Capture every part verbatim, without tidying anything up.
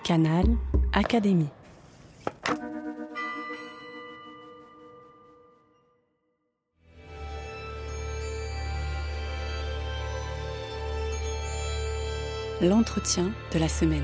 Canal Académie. L'entretien de la semaine.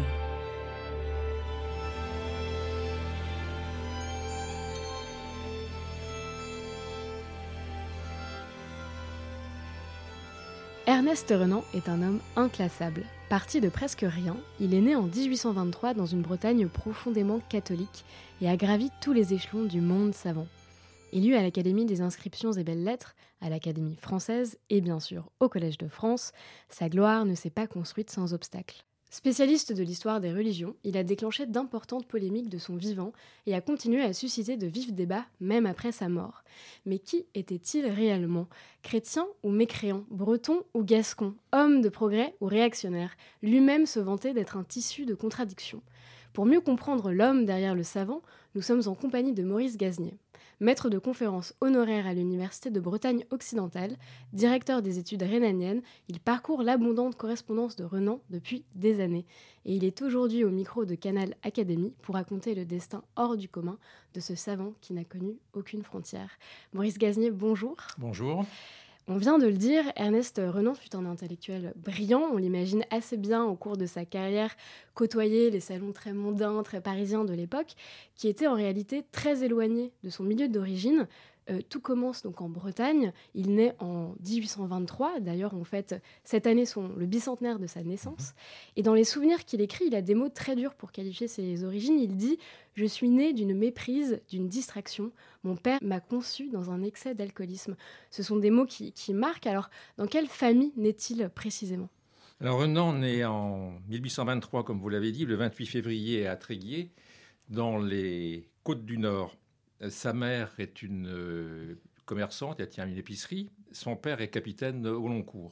Ernest Renan est un homme inclassable. Parti de presque rien, il est né en dix-huit cent vingt-trois dans une Bretagne profondément catholique et a gravi tous les échelons du monde savant. Élu à l'Académie des inscriptions et belles-lettres, à l'Académie française et bien sûr au Collège de France, sa gloire ne s'est pas construite sans obstacle. Spécialiste de l'histoire des religions, il a déclenché d'importantes polémiques de son vivant et a continué à susciter de vifs débats même après sa mort. Mais qui était-il réellement ? Chrétien ou mécréant ? Breton ou gascon ? Homme de progrès ou réactionnaire ? Lui-même se vantait d'être un tissu de contradictions. Pour mieux comprendre l'homme derrière le savant, nous sommes en compagnie de Maurice Gaznier. Maître de conférences honoraire à l'Université de Bretagne occidentale, directeur des études rhénaniennes, il parcourt l'abondante correspondance de Renan depuis des années. Et il est aujourd'hui au micro de Canal Académie pour raconter le destin hors du commun de ce savant qui n'a connu aucune frontière. Maurice Gaznier, bonjour. Bonjour. On vient de le dire, Ernest Renan fut un intellectuel brillant, on l'imagine assez bien au cours de sa carrière, côtoyer les salons très mondains, très parisiens de l'époque, qui étaient en réalité très éloignés de son milieu d'origine. Euh, tout commence donc en Bretagne, il naît en dix-huit cent vingt-trois, d'ailleurs on fête cette année son, le bicentenaire de sa naissance, et dans les souvenirs qu'il écrit, il a des mots très durs pour qualifier ses origines, il dit « Je suis né d'une méprise, d'une distraction, mon père m'a conçu dans un excès d'alcoolisme ». Ce sont des mots qui, qui marquent, alors dans quelle famille naît-il précisément ? Alors Renan naît en dix-huit cent vingt-trois, comme vous l'avez dit, le vingt-huit février à Tréguier, dans les Côtes du Nord. Sa mère est une euh, commerçante, elle tient une épicerie. Son père est capitaine au long cours.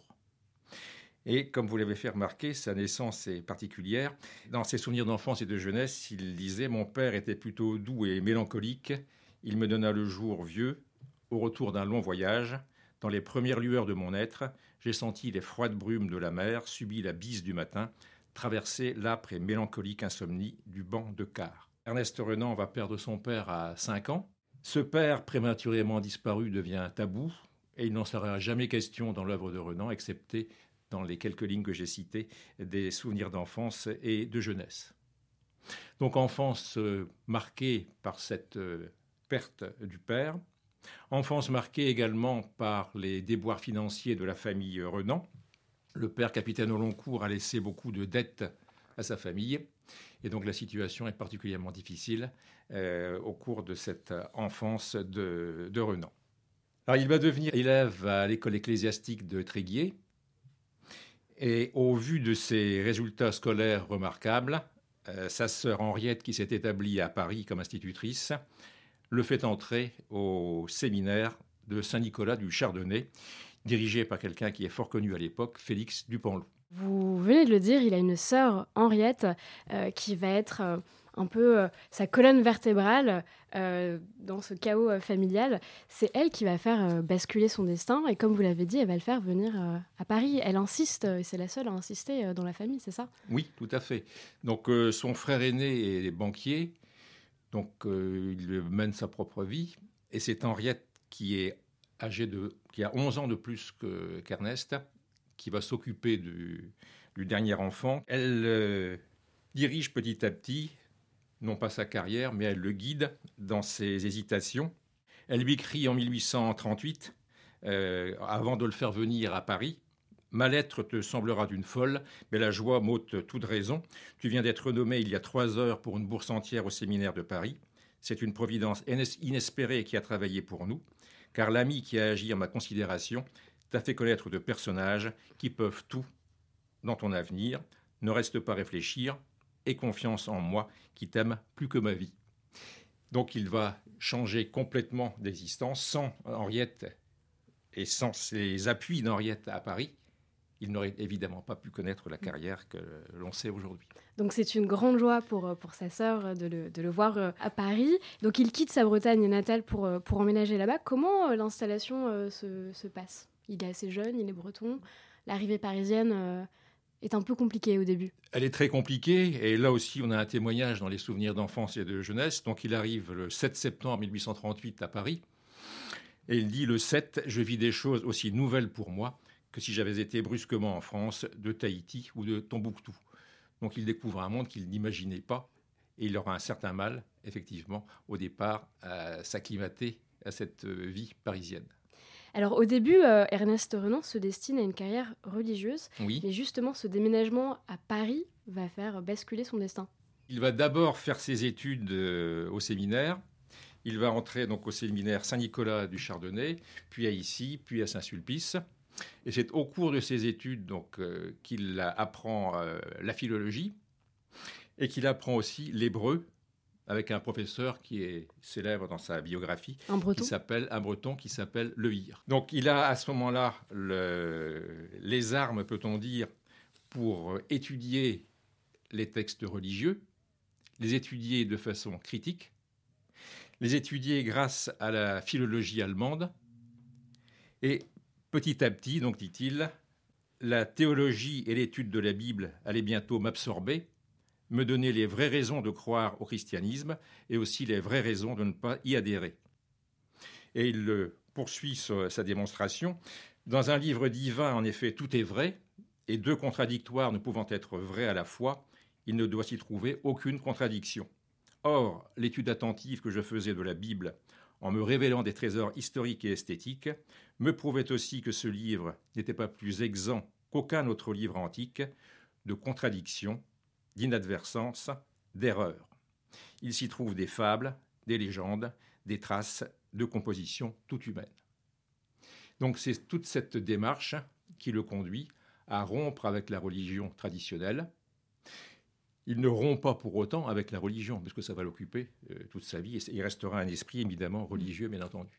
Et comme vous l'avez fait remarquer, sa naissance est particulière. Dans ses souvenirs d'enfance et de jeunesse, il disait « Mon père était plutôt doux et mélancolique. Il me donna le jour vieux, au retour d'un long voyage. Dans les premières lueurs de mon être, j'ai senti les froides brumes de la mer, subi la bise du matin, traversé l'âpre et mélancolique insomnie du banc de quart. » Ernest Renan va perdre son père à cinq ans. Ce père prématurément disparu devient tabou et il n'en sera jamais question dans l'œuvre de Renan, excepté dans les quelques lignes que j'ai citées des souvenirs d'enfance et de jeunesse. Donc enfance euh, marquée par cette euh, perte du père, enfance marquée également par les déboires financiers de la famille Renan. Le père capitaine au long cours a laissé beaucoup de dettes à sa famille. Et donc la situation est particulièrement difficile euh, au cours de cette enfance de, de Renan. Alors il va devenir élève à l'école ecclésiastique de Tréguier. Et au vu de ses résultats scolaires remarquables, euh, sa sœur Henriette, qui s'est établie à Paris comme institutrice, le fait entrer au séminaire de Saint-Nicolas du Chardonnay, dirigé par quelqu'un qui est fort connu à l'époque, Félix Dupanloup. Vous venez de le dire, il a une sœur, Henriette, euh, qui va être euh, un peu euh, sa colonne vertébrale euh, dans ce chaos euh, familial. C'est elle qui va faire euh, basculer son destin et comme vous l'avez dit, elle va le faire venir euh, à Paris. Elle insiste, et c'est la seule à insister euh, dans la famille, c'est ça ? Oui, tout à fait. Donc euh, son frère aîné est banquier, donc euh, il mène sa propre vie. Et c'est Henriette qui est âgée de, qui a onze ans de plus que, qu'Ernest, qui va s'occuper du, du dernier enfant. Elle euh, dirige petit à petit, non pas sa carrière, mais elle le guide dans ses hésitations. Elle lui écrit en dix-huit cent trente-huit, euh, avant de le faire venir à Paris, « Ma lettre te semblera d'une folle, mais la joie m'ôte toute raison. Tu viens d'être nommé il y a trois heures pour une bourse entière au séminaire de Paris. C'est une providence inespérée qui a travaillé pour nous, car l'ami qui a agi en ma considération t'a fait connaître de personnages qui peuvent tout dans ton avenir. Ne reste pas réfléchir, aie confiance en moi qui t'aime plus que ma vie. » Donc il va changer complètement d'existence. Sans Henriette et sans les appuis d'Henriette à Paris, il n'aurait évidemment pas pu connaître la carrière que l'on sait aujourd'hui. Donc c'est une grande joie pour, pour sa sœur de le, de le voir à Paris. Donc il quitte sa Bretagne natale pour, pour emménager là-bas. Comment l'installation se, se passe ? Il est assez jeune, il est breton. L'arrivée parisienne est un peu compliquée au début. Elle est très compliquée, et là aussi, on a un témoignage dans les souvenirs d'enfance et de jeunesse. Donc, il arrive le sept septembre mille huit cent trente-huit à Paris, et il dit « Le sept, je vis des choses aussi nouvelles pour moi que si j'avais été brusquement en France, de Tahiti ou de Tombouctou. » Donc, il découvre un monde qu'il n'imaginait pas, et il aura un certain mal, effectivement, au départ, à s'acclimater à cette vie parisienne. Alors au début, euh, Ernest Renan se destine à une carrière religieuse, Oui. mais justement ce déménagement à Paris va faire basculer son destin. Il va d'abord faire ses études euh, au séminaire. Il va entrer donc au séminaire Saint-Nicolas du Chardonnay, puis à Issy, puis à Saint-Sulpice. Et c'est au cours de ses études donc, euh, qu'il apprend euh, la philologie et qu'il apprend aussi l'hébreu, avec un professeur qui est célèbre dans sa biographie, Un breton. qui s'appelle, un breton qui s'appelle Le Hir. Donc il a à ce moment-là le, les armes, peut-on dire, pour étudier les textes religieux, les étudier de façon critique, les étudier grâce à la philologie allemande, et petit à petit, donc dit-il, la théologie et l'étude de la Bible allaient bientôt m'absorber, me donner les vraies raisons de croire au christianisme et aussi les vraies raisons de ne pas y adhérer. Et il poursuit sa démonstration. Dans un livre divin, en effet, tout est vrai, et deux contradictoires ne pouvant être vrais à la fois, il ne doit s'y trouver aucune contradiction. Or, l'étude attentive que je faisais de la Bible, en me révélant des trésors historiques et esthétiques, me prouvait aussi que ce livre n'était pas plus exempt qu'aucun autre livre antique de contradictions, d'inadversances, d'erreurs. Il s'y trouve des fables, des légendes, des traces de composition toute humaine. Donc c'est toute cette démarche qui le conduit à rompre avec la religion traditionnelle. Il ne rompt pas pour autant avec la religion, parce que ça va l'occuper euh, toute sa vie, et il restera un esprit évidemment religieux, bien entendu.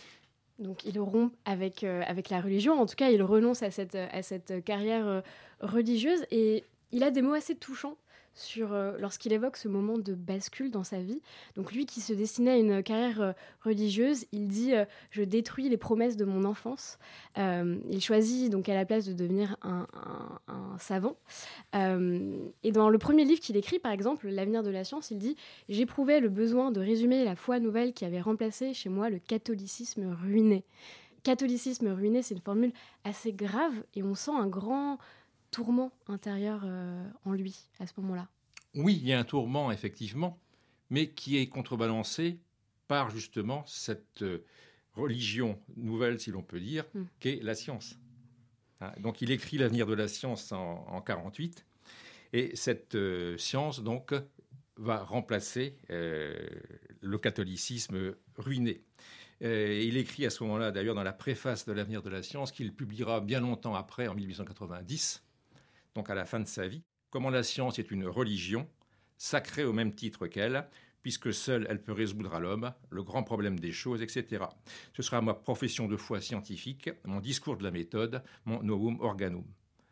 Donc il rompt avec, euh, avec la religion, en tout cas il renonce à cette, à cette carrière euh, religieuse, et il a des mots assez touchants sur, euh, lorsqu'il évoque ce moment de bascule dans sa vie. Donc lui qui se destinait à une carrière euh, religieuse, il dit euh, « Je détruis les promesses de mon enfance euh, ». Il choisit donc à la place de devenir un, un, un savant. Euh, et dans le premier livre qu'il écrit, par exemple, L'avenir de la science, il dit « J'éprouvais le besoin de résumer la foi nouvelle qui avait remplacé chez moi le catholicisme ruiné ». Catholicisme ruiné, c'est une formule assez grave et on sent un grand tourment intérieur euh, en lui à ce moment-là. Oui, il y a un tourment, effectivement, mais qui est contrebalancé par justement cette euh, religion nouvelle, si l'on peut dire, mm. qu'est la science. Hein, donc il écrit L'avenir de la science en mille neuf cent quarante-huit, et cette euh, science donc va remplacer euh, le catholicisme ruiné. Euh, il écrit à ce moment-là, d'ailleurs, dans la préface de L'avenir de la science, qu'il publiera bien longtemps après, en mille huit cent quatre-vingt-dix, donc à la fin de sa vie, comment la science est une religion, sacrée au même titre qu'elle, puisque seule elle peut résoudre à l'homme le grand problème des choses, et cetera. Ce sera ma profession de foi scientifique, mon discours de la méthode, mon novum organum.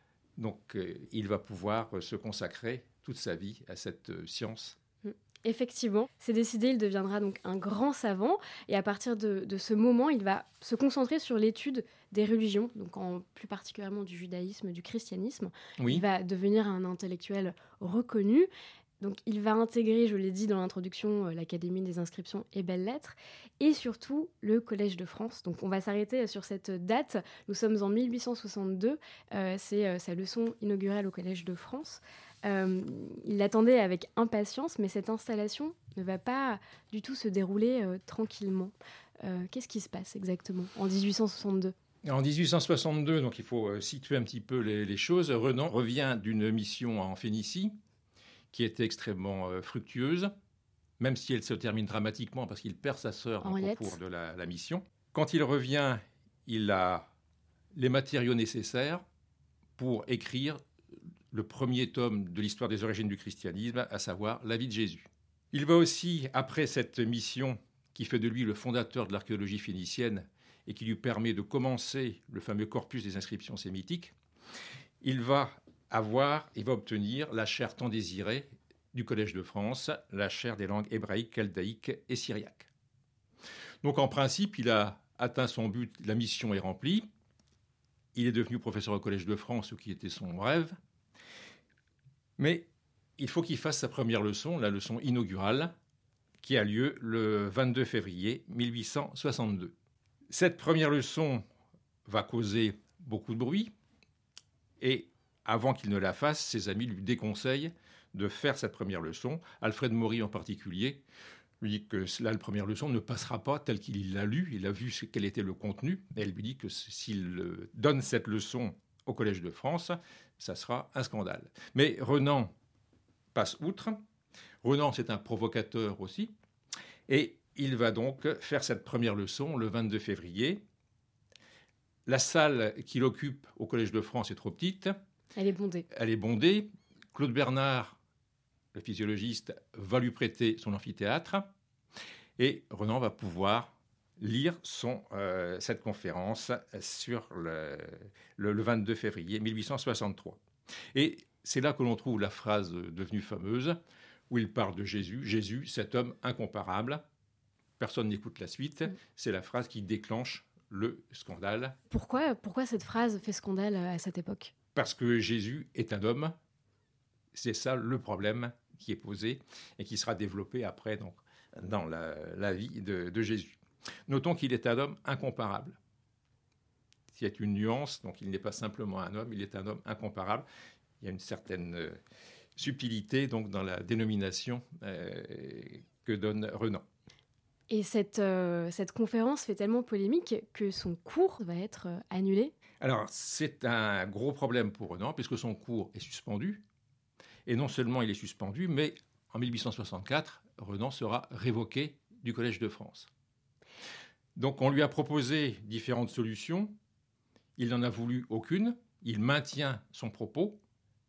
Donc euh, il va pouvoir se consacrer toute sa vie à cette euh, science. Effectivement, c'est décidé, il deviendra donc un grand savant, et à partir de, de ce moment, il va se concentrer sur l'étude des religions, donc en, plus particulièrement du judaïsme, du christianisme. Oui. Il va devenir un intellectuel reconnu. Donc il va intégrer, je l'ai dit dans l'introduction, l'Académie des inscriptions et belles-lettres, et surtout le Collège de France. Donc on va s'arrêter sur cette date. Nous sommes en mille huit cent soixante-deux, euh, c'est euh, sa leçon inaugurale au Collège de France. Euh, il l'attendait avec impatience, mais cette installation ne va pas du tout se dérouler euh, tranquillement. Euh, qu'est-ce qui se passe exactement en dix-huit cent soixante-deux ? En dix-huit cent soixante-deux, donc il faut situer un petit peu les, les choses, Renan revient d'une mission en Phénicie qui était extrêmement euh, fructueuse, même si elle se termine dramatiquement parce qu'il perd sa sœur au cours de la, la mission. Quand il revient, il a les matériaux nécessaires pour écrire le premier tome de l'histoire des origines du christianisme, à savoir la vie de Jésus. Il va aussi, après cette mission qui fait de lui le fondateur de l'archéologie phénicienne et qui lui permet de commencer le fameux corpus des inscriptions sémitiques, il va avoir, il va obtenir la chaire tant désirée du Collège de France, la chaire des langues hébraïques, chaldéiques et syriaques. Donc en principe, il a atteint son but, la mission est remplie, il est devenu professeur au Collège de France, ce qui était son rêve. Mais il faut qu'il fasse sa première leçon, la leçon inaugurale, qui a lieu le vingt-deux février mille huit cent soixante-deux. Cette première leçon va causer beaucoup de bruit, et avant qu'il ne la fasse, ses amis lui déconseillent de faire cette première leçon. Alfred Maury en particulier lui dit que là, la première leçon ne passera pas telle qu'il l'a lue, il a vu quel était le contenu, et elle lui dit que s'il donne cette leçon au Collège de France, ça sera un scandale. Mais Renan passe outre. Renan, c'est un provocateur aussi, et il va donc faire cette première leçon le vingt-deux février. La salle qu'il occupe au Collège de France est trop petite. Elle est bondée. Elle est bondée. Claude Bernard, le physiologiste, va lui prêter son amphithéâtre, et Renan va pouvoir lire son, euh, cette conférence sur le, le, le vingt-deux février mille huit cent soixante-trois. Et c'est là que l'on trouve la phrase devenue fameuse, où il parle de Jésus. Jésus, cet homme incomparable. Personne n'écoute la suite. Mm. C'est la phrase qui déclenche le scandale. Pourquoi, pourquoi cette phrase fait scandale à cette époque ? Parce que Jésus est un homme. C'est ça le problème qui est posé et qui sera développé après donc, dans la, la vie de, de Jésus. Notons qu'il est un homme incomparable. Il y a une nuance, donc il n'est pas simplement un homme, il est un homme incomparable. Il y a une certaine euh, subtilité donc, dans la dénomination euh, que donne Renan. Et cette, euh, cette conférence fait tellement polémique que son cours va être euh, annulé. Alors, c'est un gros problème pour Renan, puisque son cours est suspendu. Et non seulement il est suspendu, mais en mille huit cent soixante-quatre, Renan sera révoqué du Collège de France. Donc, on lui a proposé différentes solutions. Il n'en a voulu aucune. Il maintient son propos.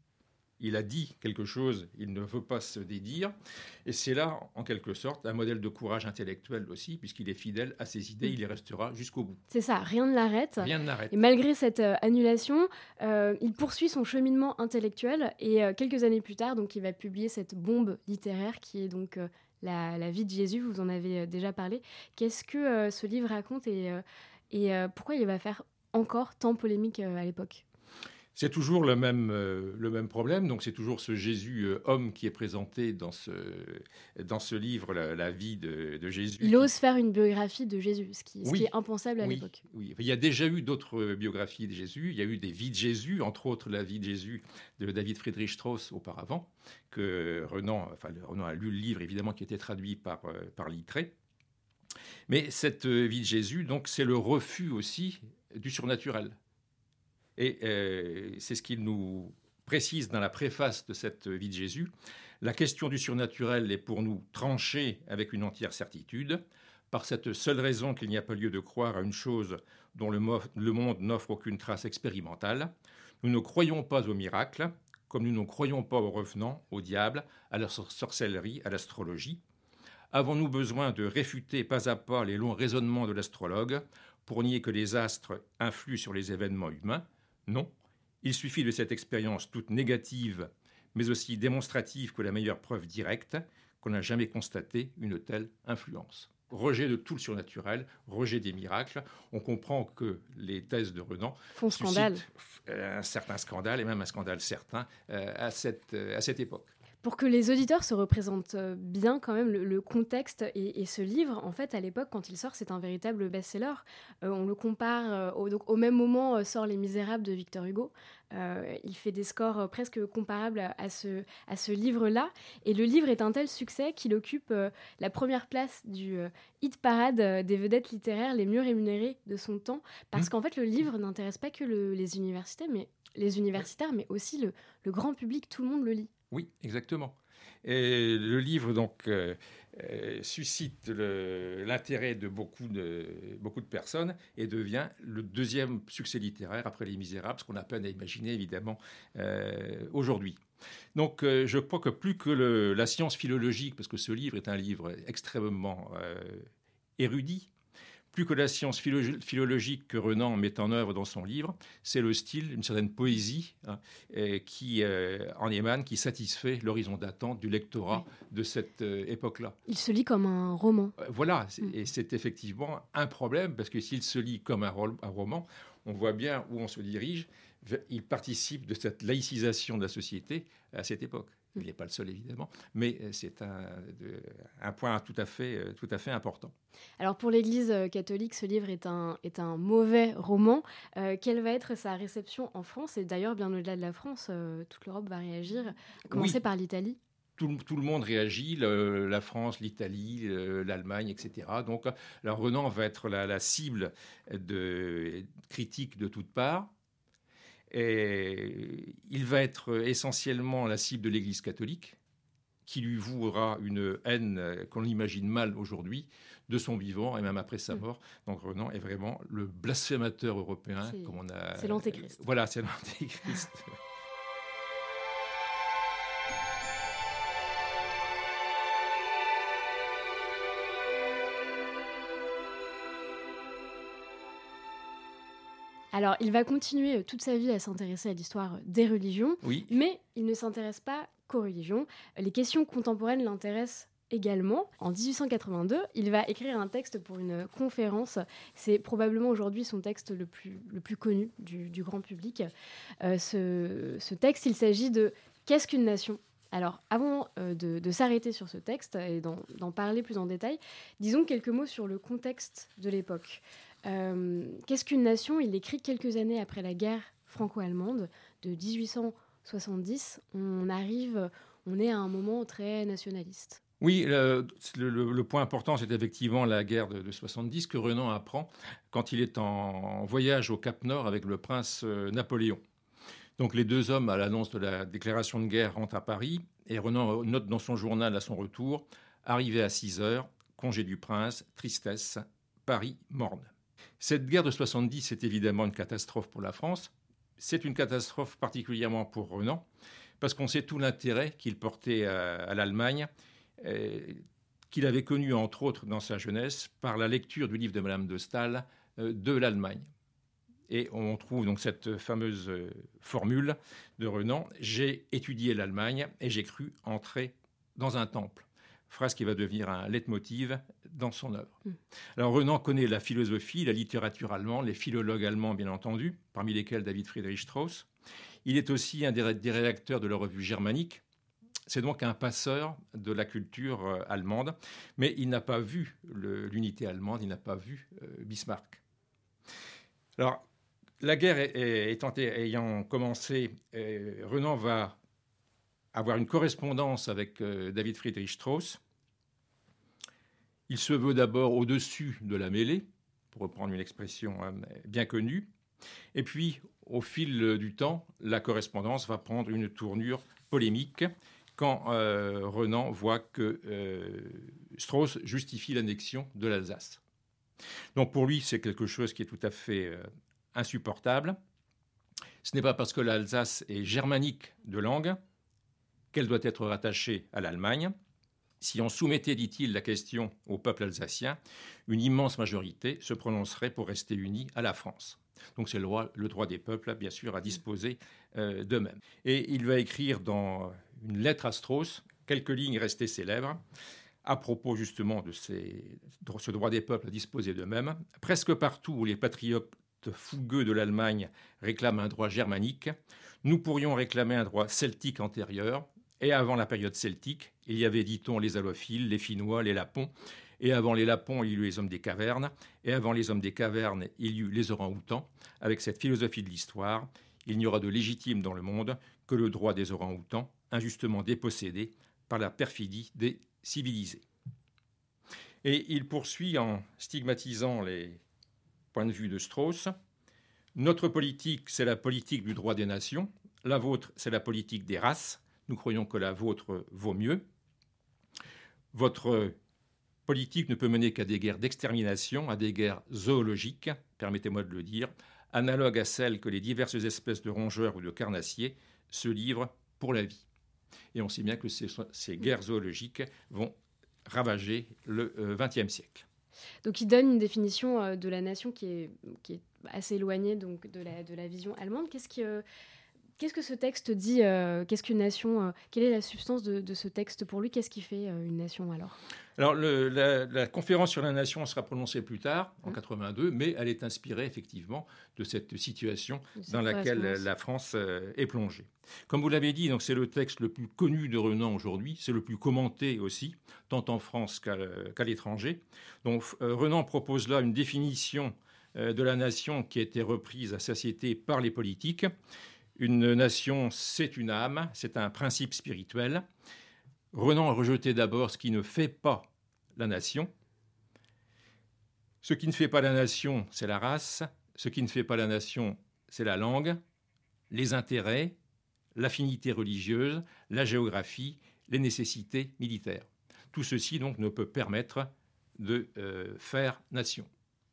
Il a dit quelque chose, il ne veut pas se dédire. Et c'est là, en quelque sorte, un modèle de courage intellectuel aussi, puisqu'il est fidèle à ses idées, il y restera jusqu'au bout. C'est ça, rien ne l'arrête. Rien ne l'arrête. Et malgré cette euh, annulation, euh, il poursuit son cheminement intellectuel. Et euh, quelques années plus tard, donc, il va publier cette bombe littéraire qui est donc euh, la, la vie de Jésus, vous en avez euh, déjà parlé. Qu'est-ce que euh, ce livre raconte et, euh, et euh, pourquoi il va faire encore tant polémique euh, à l'époque ? C'est toujours le même, euh, le même problème. Donc, c'est toujours ce Jésus euh, homme qui est présenté dans ce, dans ce livre, la, la vie de, de Jésus. Il ose faire une biographie de Jésus, ce qui, ce oui, qui est impensable à oui, l'époque. Oui. Il y a déjà eu d'autres biographies de Jésus. Il y a eu des vies de Jésus, entre autres la vie de Jésus de David Friedrich Strauss auparavant, que Renan, enfin, Renan a lu le livre, évidemment, qui était traduit par, euh, par Littré. Mais cette vie de Jésus, donc, c'est le refus aussi du surnaturel. Et euh, c'est ce qu'il nous précise dans la préface de cette vie de Jésus. La question du surnaturel est pour nous tranchée avec une entière certitude, par cette seule raison qu'il n'y a pas lieu de croire à une chose dont le, mo- le monde n'offre aucune trace expérimentale. Nous ne croyons pas au miracle, comme nous ne croyons pas aux revenants, au diable, à la sor- sorcellerie, à l'astrologie. Avons-nous besoin de réfuter pas à pas les longs raisonnements de l'astrologue pour nier que les astres influent sur les événements humains ? Non, il suffit de cette expérience toute négative, mais aussi démonstrative que la meilleure preuve directe, qu'on n'a jamais constaté une telle influence. Rejet de tout le surnaturel, rejet des miracles. On comprend que les thèses de Renan font scandale. suscitent un certain scandale, et même un scandale certain, euh, à, cette, euh, à cette époque. Pour que les auditeurs se représentent bien quand même le, le contexte et, et ce livre, en fait, à l'époque, quand il sort, c'est un véritable best-seller. Euh, on le compare, euh, au, donc, au même moment euh, sort Les Misérables de Victor Hugo. Euh, il fait des scores euh, presque comparables à, à, ce, à ce livre-là. Et le livre est un tel succès qu'il occupe euh, la première place du euh, hit parade euh, des vedettes littéraires les mieux rémunérées de son temps. Parce mmh. qu'en fait, le livre n'intéresse pas que le, les universités, mais, les universitaires, mais aussi le, le grand public. Tout le monde le lit. Oui, exactement. Et le livre donc euh, euh, suscite le, l'intérêt de beaucoup, de beaucoup de personnes et devient le deuxième succès littéraire après Les Misérables, ce qu'on a peine à imaginer évidemment euh, aujourd'hui. Donc euh, je crois que plus que le, la science philologique, parce que ce livre est un livre extrêmement euh, érudit, plus que la science philo- philologique que Renan met en œuvre dans son livre, c'est le style, une certaine poésie hein, euh, qui euh, en émane, qui satisfait l'horizon d'attente du lectorat oui. de cette euh, époque-là. Il se lit comme un roman. Euh, voilà, c'est, mm. et c'est effectivement un problème, parce que s'il se lit comme un, ro- un roman, on voit bien où on se dirige, il participe de cette laïcisation de la société à cette époque. Il n'est pas le seul, évidemment, mais c'est un, de, un point tout à fait, tout à fait important. Alors pour l'Église catholique, ce livre est un, est un mauvais roman. Euh, quelle va être sa réception en France? Et d'ailleurs, bien au-delà de la France, euh, toute l'Europe va réagir, à commencer oui. par l'Italie. Tout, tout le monde réagit, le, la France, l'Italie, le, l'Allemagne, et cetera. Donc, alors Renan va être la, la cible de critiques de toutes parts. Et il va être essentiellement la cible de l'Église catholique, qui lui vouera une haine qu'on imagine mal aujourd'hui, de son vivant et même après sa mort. Donc Renan est vraiment le blasphémateur européen. C'est, comme on a... c'est l'antéchrist. Voilà, c'est l'antéchrist. Alors, il va continuer toute sa vie à s'intéresser à l'histoire des religions, oui. mais il ne s'intéresse pas qu'aux religions. Les questions contemporaines l'intéressent également. En dix-huit cent quatre-vingt-deux, il va écrire un texte pour une conférence. C'est probablement aujourd'hui son texte le plus, le plus connu du, du grand public. Euh, ce, ce texte, il s'agit de « Qu'est-ce qu'une nation ?» Alors, avant euh, de, de s'arrêter sur ce texte et d'en, d'en parler plus en détail, disons quelques mots sur le contexte de l'époque. Euh, Qu'est-ce qu'une nation? Il écrit quelques années après la guerre franco-allemande de dix-huit cent soixante-dix. On arrive, on est à un moment très nationaliste. Oui, le, le, le point important, c'est effectivement la guerre de, de soixante-dix que Renan apprend quand il est en voyage au Cap Nord avec le prince Napoléon. Donc les deux hommes, à l'annonce de la déclaration de guerre, rentrent à Paris et Renan note dans son journal à son retour « Arrivé à six heures, congé du prince, tristesse, Paris morne ». Cette guerre de soixante-dix est évidemment une catastrophe pour la France. C'est une catastrophe particulièrement pour Renan, parce qu'on sait tout l'intérêt qu'il portait à, à l'Allemagne, euh, qu'il avait connu entre autres dans sa jeunesse par la lecture du livre de Madame de Staël euh, de l'Allemagne. Et on trouve donc cette fameuse euh, formule de Renan « J'ai étudié l'Allemagne et j'ai cru entrer dans un temple ». Phrase qui va devenir un leitmotiv dans son œuvre. Mmh. Alors Renan connaît la philosophie, la littérature allemande, les philologues allemands bien entendu, parmi lesquels David Friedrich Strauss. Il est aussi un des, des rédacteurs de la revue germanique. C'est donc un passeur de la culture euh, allemande, mais il n'a pas vu le, l'unité allemande, il n'a pas vu euh, Bismarck. Alors la guerre est, est, étant, ayant commencé, euh, Renan va avoir une correspondance avec euh, David Friedrich Strauss. Il se veut d'abord au-dessus de la mêlée, pour reprendre une expression euh, bien connue. Et puis, au fil du temps, la correspondance va prendre une tournure polémique quand euh, Renan voit que euh, Strauss justifie l'annexion de l'Alsace. Donc pour lui, c'est quelque chose qui est tout à fait euh, insupportable. Ce n'est pas parce que l'Alsace est germanique de langue qu'elle doit être rattachée à l'Allemagne. Si on soumettait, dit-il, la question au peuple alsacien, une immense majorité se prononcerait pour rester unie à la France. Donc c'est le droit, le droit des peuples, bien sûr, à disposer euh, d'eux-mêmes. Et il va écrire dans une lettre à Strauss quelques lignes restées célèbres à propos justement de, ces, de ce droit des peuples à disposer d'eux-mêmes. Presque partout où les patriotes fougueux de l'Allemagne réclament un droit germanique, nous pourrions réclamer un droit celtique antérieur. Et avant la période celtique, il y avait, dit-on, les allophiles, les Finnois, les Lapons. Et avant les Lapons, il y eut les hommes des cavernes. Et avant les hommes des cavernes, il y eut les orang-outans. Avec cette philosophie de l'histoire, il n'y aura de légitime dans le monde que le droit des orang-outans, injustement dépossédés par la perfidie des civilisés. Et il poursuit en stigmatisant les points de vue de Strauss. Notre politique, c'est la politique du droit des nations. La vôtre, c'est la politique des races. Nous croyons que la vôtre vaut mieux. Votre politique ne peut mener qu'à des guerres d'extermination, à des guerres zoologiques, permettez-moi de le dire, analogues à celles que les diverses espèces de rongeurs ou de carnassiers se livrent pour la vie. Et on sait bien que ces, ces guerres zoologiques vont ravager le vingtième siècle. Donc il donne une définition de la nation qui est, qui est assez éloignée donc, de, la, de la vision allemande. Qu'est-ce qui... Euh... Qu'est-ce que ce texte dit euh, Qu'est-ce qu'une nation euh, Quelle est la substance de, de ce texte pour lui? Qu'est-ce qui fait euh, une nation alors? Alors, le, la, la conférence sur la nation sera prononcée plus tard, en quatre-vingt-deux, mais elle est inspirée effectivement de cette situation De cette dans laquelle correspondance. la France euh, est plongée. Comme vous l'avez dit, donc c'est le texte le plus connu de Renan aujourd'hui, c'est le plus commenté aussi, tant en France qu'à, qu'à l'étranger. Donc, euh, Renan propose là une définition euh, de la nation qui a été reprise à satiété par les politiques. Une nation, c'est une âme, c'est un principe spirituel. Renan a rejeté d'abord ce qui ne fait pas la nation. Ce qui ne fait pas la nation, c'est la race. Ce qui ne fait pas la nation, c'est la langue, les intérêts, l'affinité religieuse, la géographie, les nécessités militaires. Tout ceci donc ne peut permettre de euh, faire nation.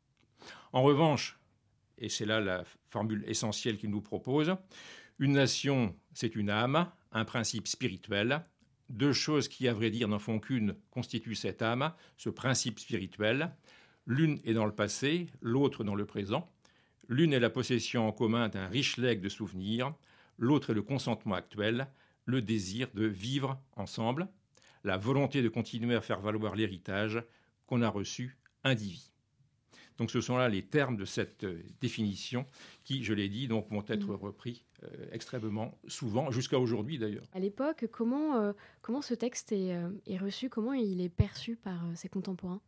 En revanche, et c'est là la formule essentielle qu'il nous propose, une nation, c'est une âme, un principe spirituel. Deux choses qui, à vrai dire, n'en font qu'une constituent cette âme, ce principe spirituel. L'une est dans le passé, l'autre dans le présent. L'une est la possession en commun d'un riche legs de souvenirs, l'autre est le consentement actuel, le désir de vivre ensemble, la volonté de continuer à faire valoir l'héritage qu'on a reçu indivis. Donc ce sont là les termes de cette définition qui, je l'ai dit, donc, vont être repris euh, extrêmement souvent, jusqu'à aujourd'hui d'ailleurs. À l'époque, comment, euh, comment ce texte est, euh, est reçu? Comment il est perçu par euh, ses contemporains?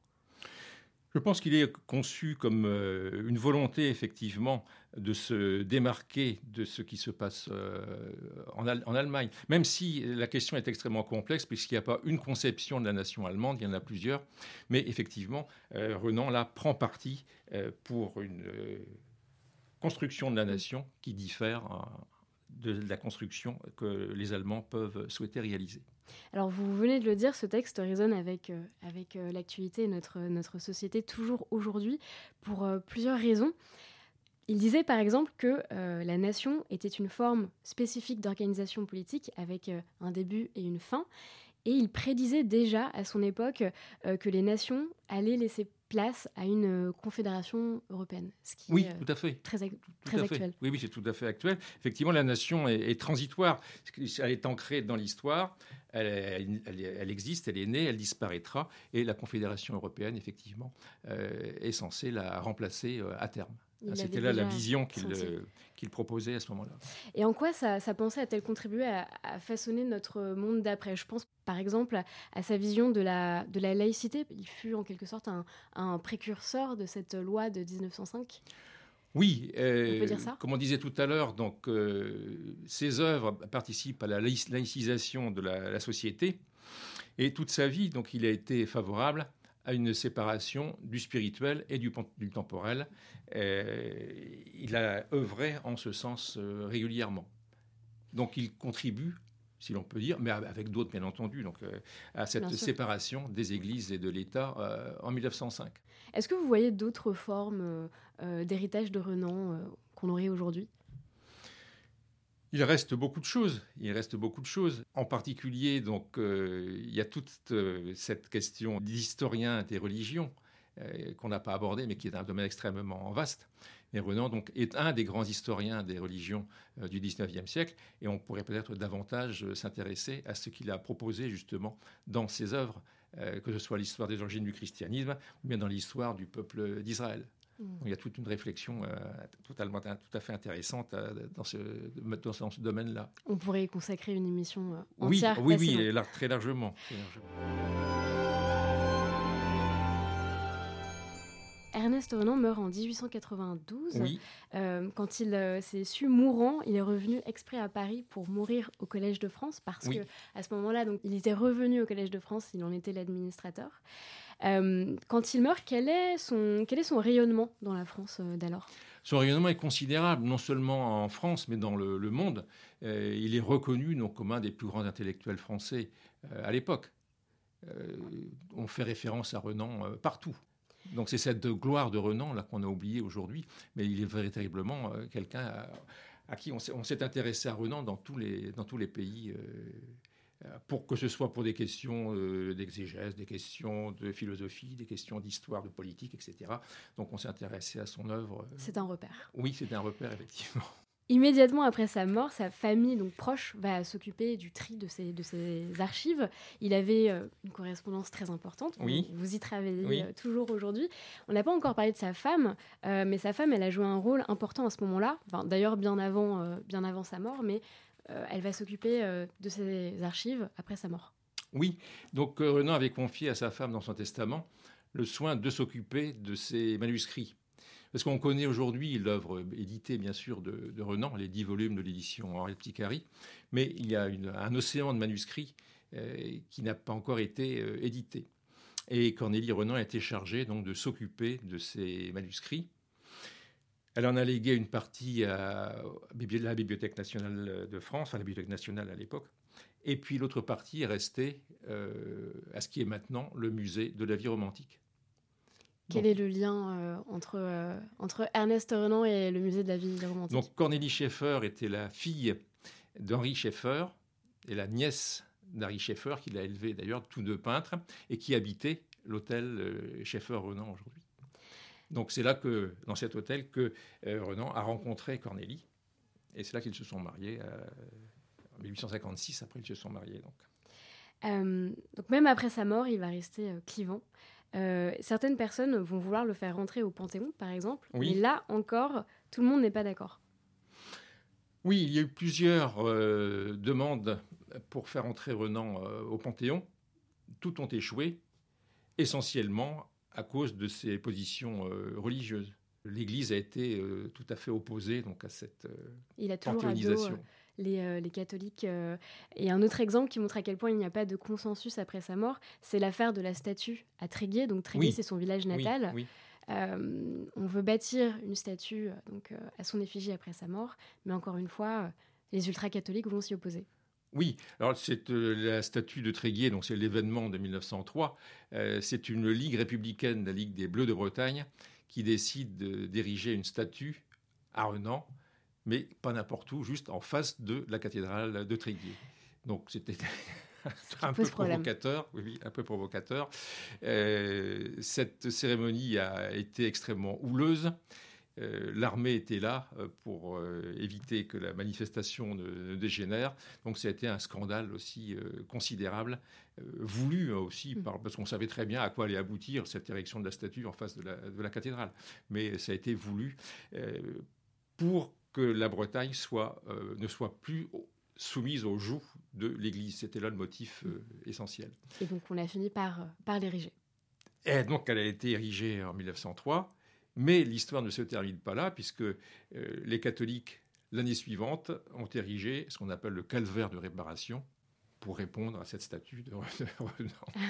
Je pense qu'il est conçu comme euh, une volonté, effectivement, de se démarquer de ce qui se passe euh, en, Al- en Allemagne. Même si la question est extrêmement complexe, puisqu'il n'y a pas une conception de la nation allemande, il y en a plusieurs. Mais effectivement, euh, Renan, là, prend parti euh, pour une euh, construction de la nation qui diffère euh, de la construction que les Allemands peuvent souhaiter réaliser. Alors, vous venez de le dire, ce texte résonne avec, euh, avec euh, l'actualité et notre, notre société toujours aujourd'hui pour euh, plusieurs raisons. Il disait par exemple que euh, la nation était une forme spécifique d'organisation politique avec euh, un début et une fin. Et il prédisait déjà à son époque euh, que les nations allaient laisser place à une euh, confédération européenne. Ce qui Oui, est, euh, tout à fait. Très, ac- Tout très à fait. actuel. Oui, oui, c'est tout à fait actuel. Effectivement, la nation est, est transitoire. Elle est ancrée dans l'histoire. Elle, elle, elle, elle existe, elle est née, elle disparaîtra. Et la Confédération européenne, effectivement, euh, est censée la remplacer euh, à terme. Il C'était l'avait là la déjà vision qu'il, senti. euh, qu'il proposait à ce moment-là. Et en quoi sa, sa pensée a-t-elle contribué à, à façonner notre monde d'après? Je pense par exemple à, à sa vision de la, de la laïcité. Il fut en quelque sorte un, un précurseur de cette loi de dix-neuf cent cinq. Oui, euh, On peut dire ça? comme on disait tout à l'heure, donc, euh, ces œuvres participent à la laïc- laïcisation de la, la société. Et toute sa vie, donc, il a été favorable à une séparation du spirituel et du, du temporel. Euh, il a œuvré en ce sens euh, régulièrement. Donc il contribue, si l'on peut dire, mais avec d'autres bien entendu, donc, euh, à cette séparation des églises et de l'État euh, en mille neuf cent cinq. Est-ce que vous voyez d'autres formes euh, d'héritage de Renan euh, qu'on aurait aujourd'hui? Il reste beaucoup de choses. Il reste beaucoup de choses. En particulier, donc, euh, il y a toute euh, cette question d'historien des religions euh, qu'on n'a pas abordée, mais qui est un domaine extrêmement vaste. Et Renan donc, est un des grands historiens des religions euh, du dix-neuvième siècle, et on pourrait peut-être davantage euh, s'intéresser à ce qu'il a proposé justement dans ses œuvres, euh, que ce soit l'histoire des origines du christianisme, ou bien dans l'histoire du peuple d'Israël. Donc, il y a toute une réflexion euh, totalement, tout à fait intéressante euh, dans, ce, dans ce domaine-là. On pourrait y consacrer une émission euh, entière. Oui, oui, oui, là, très largement. Très largement. Ernest Renan meurt en dix-huit cent quatre-vingt-douze. Oui. Euh, quand il euh, s'est su mourant, il est revenu exprès à Paris pour mourir au Collège de France parce Oui. qu'à ce moment-là, donc, il était revenu au Collège de France, il en était l'administrateur. Euh, quand il meurt, quel est son, quel est son rayonnement dans la France euh, d'alors? Son rayonnement est considérable, non seulement en France, mais dans le, le monde. Euh, il est reconnu donc, comme un des plus grands intellectuels français euh, à l'époque. Euh, on fait référence à Renan euh, partout. Donc c'est cette gloire de Renan là qu'on a oubliée aujourd'hui, mais il est véritablement euh, quelqu'un à, à qui on s'est, on s'est intéressé à Renan dans tous les, dans tous les pays, euh, pour que ce soit pour des questions euh, d'exégèse, des questions de philosophie, des questions d'histoire, de politique, et cetera. Donc on s'est intéressé à son œuvre. C'est un repère. Oui, c'est un repère, effectivement. Immédiatement après sa mort, sa famille donc proche va s'occuper du tri de ses, de ses archives. Il avait euh, une correspondance très importante. Oui. Vous, vous y travaillez Oui. euh, toujours aujourd'hui. On n'a pas encore parlé de sa femme, euh, mais sa femme, elle a joué un rôle important à ce moment-là. Enfin, d'ailleurs, bien avant, euh, bien avant sa mort, mais euh, elle va s'occuper euh, de ses archives après sa mort. Oui, donc euh, Renan avait confié à sa femme dans son testament le soin de s'occuper de ses manuscrits. Parce qu'on connaît aujourd'hui l'œuvre éditée, bien sûr, de, de Renan, les dix volumes de l'édition Henri Picari, mais il y a une, un océan de manuscrits euh, qui n'a pas encore été euh, édité. Et Cornélie Renan a été chargée donc, de s'occuper de ces manuscrits. Elle en a légué une partie à la Bibliothèque nationale de France, enfin la Bibliothèque nationale à l'époque, et puis l'autre partie est restée euh, à ce qui est maintenant le musée de la vie romantique. Quel donc, est le lien euh, entre, euh, entre Ernest Renan et le musée de la vie romantique? Donc Cornélie Schaeffer était la fille d'Henri Schaeffer et la nièce d'Henri Schaeffer, qu'il a élevé d'ailleurs, tous deux peintres, et qui habitait l'hôtel Schaeffer-Renan aujourd'hui. Donc c'est là que, dans cet hôtel, que euh, Renan a rencontré Cornélie, et c'est là qu'ils se sont mariés euh, en mille huit cent cinquante-six. Après ils se sont mariés. Donc, euh, donc même après sa mort, il va rester euh, clivant. Euh, certaines personnes vont vouloir le faire rentrer au Panthéon, par exemple, oui. mais là encore, tout le monde n'est pas d'accord. Oui, il y a eu plusieurs euh, demandes pour faire entrer Renan euh, au Panthéon. Toutes ont échoué, essentiellement à cause de ses positions euh, religieuses. L'Église a été euh, tout à fait opposée donc, à cette euh, il a toujours panthéonisation. À dos, euh, les, euh, les catholiques. Euh, et un autre exemple qui montre à quel point il n'y a pas de consensus après sa mort, c'est l'affaire de la statue à Tréguier. Donc Tréguier, oui. c'est son village natal. Oui, oui. Euh, on veut bâtir une statue donc, euh, à son effigie après sa mort, mais encore une fois, euh, les ultra-catholiques vont s'y opposer. Oui, alors c'est euh, la statue de Tréguier, donc c'est l'événement de mille neuf cent trois. Euh, c'est une ligue républicaine, la Ligue des Bleus de Bretagne, qui décide de, d'ériger une statue à Renan, mais pas n'importe où, juste en face de la cathédrale de Tréguier. Donc c'était un peu provocateur, oui, oui, un peu provocateur. Euh, cette cérémonie a été extrêmement houleuse. Euh, l'armée était là pour euh, éviter que la manifestation ne, ne dégénère. Donc ça a été un scandale aussi euh, considérable, euh, voulu aussi, par, parce qu'on savait très bien à quoi allait aboutir cette érection de la statue en face de la, de la cathédrale. Mais ça a été voulu euh, pour que la Bretagne soit, euh, ne soit plus soumise au joug de l'Église. C'était là le motif euh, essentiel. Et donc on a fini par, par l'ériger. Et donc elle a été érigée en mille neuf cent trois. Mais l'histoire ne se termine pas là, puisque euh, les catholiques, l'année suivante, ont érigé ce qu'on appelle le calvaire de réparation pour répondre à cette statue de Renan.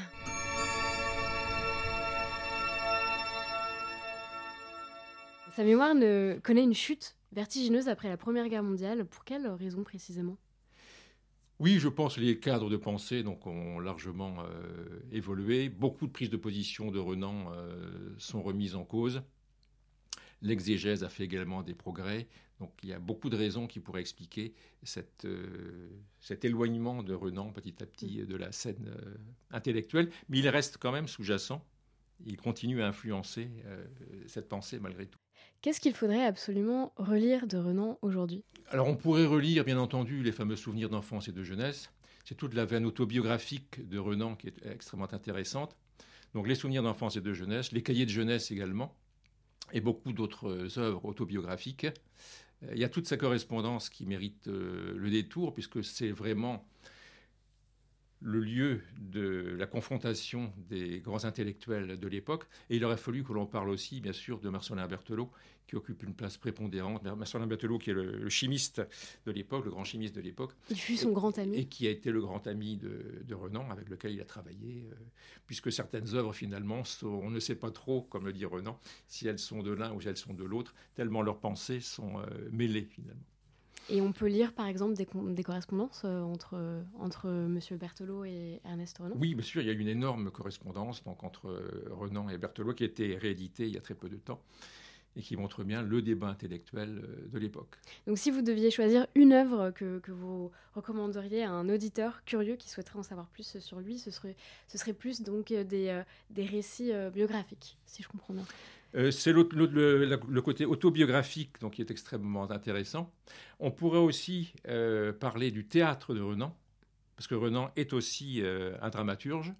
Sa mémoire ne connaît une chute vertigineuse après la Première Guerre mondiale. Pour quelle raison précisément ? Oui, je pense que les cadres de pensée donc, ont largement euh, évolué. Beaucoup de prises de position de Renan euh, sont remises en cause. L'exégèse a fait également des progrès. Donc il y a beaucoup de raisons qui pourraient expliquer cette, euh, cet éloignement de Renan petit à petit de la scène euh, intellectuelle. Mais il reste quand même sous-jacent. Il continue à influencer euh, cette pensée malgré tout. Qu'est-ce qu'il faudrait absolument relire de Renan aujourd'hui ? Alors on pourrait relire bien entendu les fameux souvenirs d'enfance et de jeunesse. C'est toute la veine autobiographique de Renan qui est extrêmement intéressante. Donc les souvenirs d'enfance et de jeunesse, les cahiers de jeunesse également, et beaucoup d'autres œuvres autobiographiques. Il y a toute sa correspondance qui mérite euh, le détour, puisque c'est vraiment le lieu de la confrontation des grands intellectuels de l'époque. Et il aurait fallu que l'on parle aussi, bien sûr, de Marcellin Berthelot, qui occupe une place prépondérante. Marcellin Berthelot, qui est le, le chimiste de l'époque, le grand chimiste de l'époque. Il fut son et, grand ami. Et qui a été le grand ami de, de Renan, avec lequel il a travaillé, euh, puisque certaines œuvres, finalement, sont, on ne sait pas trop, comme le dit Renan, si elles sont de l'un ou si elles sont de l'autre, tellement leurs pensées sont euh, mêlées, finalement. Et on peut lire, par exemple, des, des correspondances euh, entre, entre M. Berthelot et Ernest Renan ? Oui, bien sûr, il y a une énorme correspondance donc, entre euh, Renan et Berthelot qui a été rééditée il y a très peu de temps. et qui montre bien le débat intellectuel de l'époque. Donc si vous deviez choisir une œuvre que, que vous recommanderiez à un auditeur curieux qui souhaiterait en savoir plus sur lui, ce serait, ce serait plus donc des, euh, des récits euh, biographiques, si je comprends bien. Euh, c'est le, le, le, le côté autobiographique donc, qui est extrêmement intéressant. On pourrait aussi euh, parler du théâtre de Renan, parce que Renan est aussi euh, un dramaturge.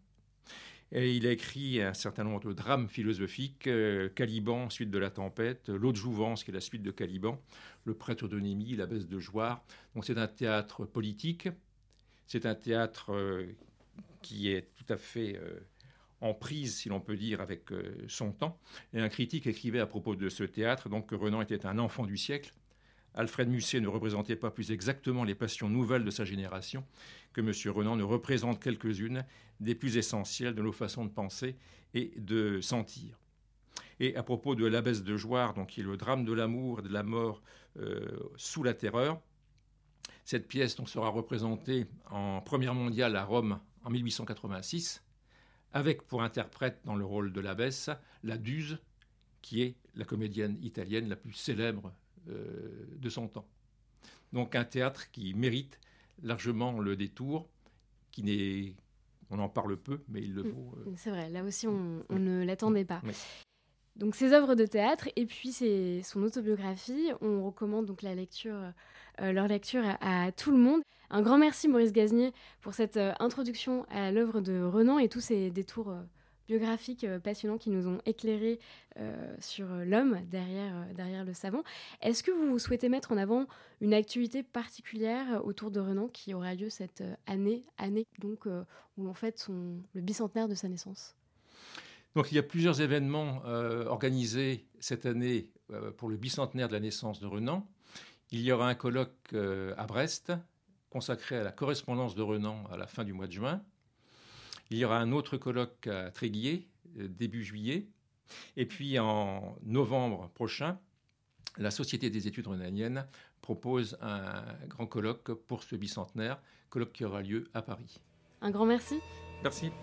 Et il a écrit un certain nombre de drames philosophiques, euh, Caliban, suite de la tempête, L'eau de Jouvence, qui est la suite de Caliban, Le prêtre de Némie, L'abbesse de Jouarre. Donc c'est un théâtre politique, c'est un théâtre euh, qui est tout à fait euh, en prise, si l'on peut dire, avec euh, son temps. Et un critique écrivait à propos de ce théâtre donc, que Renan était un enfant du siècle. Alfred Musset ne représentait pas plus exactement les passions nouvelles de sa génération que M. Renan ne représente quelques-unes des plus essentielles de nos façons de penser et de sentir. Et à propos de L'Abbesse de Jouarre, donc, qui est le drame de l'amour et de la mort euh, sous la terreur, cette pièce donc, sera représentée en première mondiale à Rome en mille huit cent quatre-vingt-six, avec pour interprète dans le rôle de l'abbesse la Duse, qui est la comédienne italienne la plus célèbre euh, de son temps. Donc un théâtre qui mérite largement le détour, qui n'est, on en parle peu, mais il le vaut. Euh... C'est vrai, là aussi on, on ne l'attendait pas. Oui. Donc ses œuvres de théâtre et puis ses, son autobiographie, on recommande donc la lecture, euh, leur lecture à, à tout le monde. Un grand merci Maurice Gaznier pour cette euh, introduction à l'œuvre de Renan et tous ces détours euh, biographiques euh, passionnants qui nous ont éclairés euh, sur l'homme derrière, euh, derrière le savant. Est-ce que vous souhaitez mettre en avant une activité particulière autour de Renan qui aura lieu cette euh, année, année donc, euh, où l'on fête son, le bicentenaire de sa naissance ? Donc il y a plusieurs événements euh, organisés cette année euh, pour le bicentenaire de la naissance de Renan. Il y aura un colloque euh, à Brest consacré à la correspondance de Renan à la fin du mois de juin. Il y aura un autre colloque à Tréguier, euh, début juillet. Et puis en novembre prochain, la Société des études renaniennes propose un grand colloque pour ce bicentenaire, colloque qui aura lieu à Paris. Un grand merci. Merci.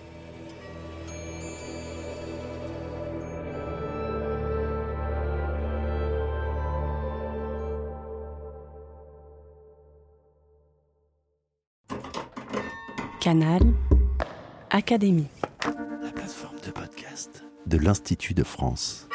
Canal Académie. La plateforme de podcast de l'Institut de France.